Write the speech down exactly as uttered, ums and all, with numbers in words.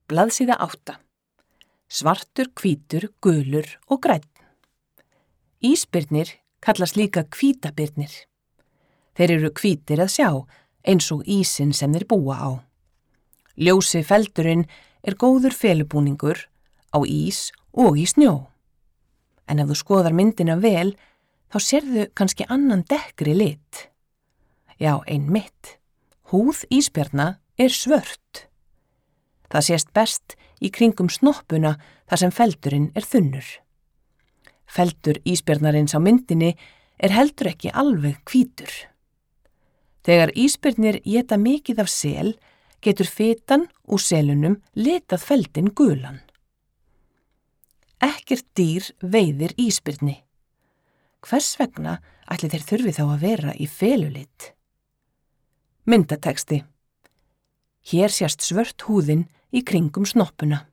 Blaðsíða átta. Svartur, hvítur, gulur og grænn. Ísbirnir kallast líka hvítabirnir. Þeir eru hvítir að sjá, eins og ísinn sem þeir búa á. Ljósi feldurinn er góður felubúningur á ís og í snjó. En ef þú skoðar myndina vel, þá sérðu kannski annan dekkri lit. Já, einmitt. Húð ísbjarna er svört. Það sést best í kringum snoppuna þar sem feldurinn er þunnur. Feldur ísbjarnarins á myndinni er heldur ekki alveg hvítur. Þegar ísbirnir éta mikið af sel, getur fitan úr selunum litað feldinn gulan. Ekkert dýr veiðir ísbirni. Hvers vegna ætli þeir þurfi þá að vera í felulit? Myndatexti. Hér sést svört húðin í kringum snoppuna.